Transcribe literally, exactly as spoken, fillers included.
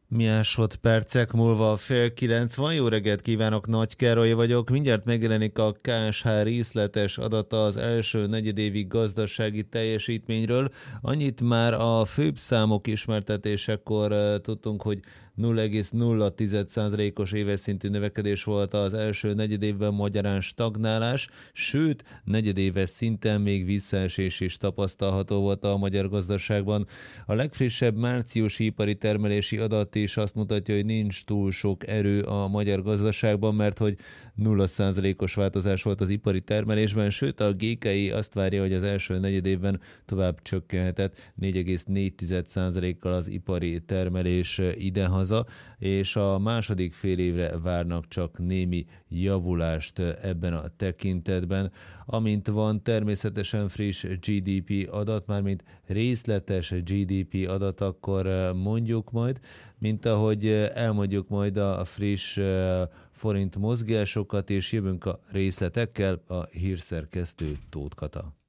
Másodpercek múlva fél kilenc van. Jó reggelt kívánok, Nagy Károly vagyok. Mindjárt megjelenik a ká es há részletes adata az első negyedévi gazdasági teljesítményről. Annyit már a főbb számok ismertetésekor uh, tudtunk, hogy nulla egész nulla százalékos éves szintű növekedés volt az első negyedévben, magyarán stagnálás, sőt, negyedéves szinten még visszaesés is tapasztalható volt a magyar gazdaságban. A legfrissebb márciusi ipari termelési adat is azt mutatja, hogy nincs túl sok erő a magyar gazdaságban, mert hogy nulla százalékos változás volt az ipari termelésben, sőt a gé ká i azt várja, hogy az első negyedévben tovább csökkenhetett négy egész négy százalékkal az ipari termelés idehaza, és a második fél évre várnak csak némi javulást ebben a tekintetben. Amint van természetesen friss gé dé pé adat, mármint részletes gé dé pé adat, akkor mondjuk majd, mint ahogy elmondjuk majd a friss forint mozgásokat, és jövünk a részletekkel, a hírszerkesztő Tóth Kata.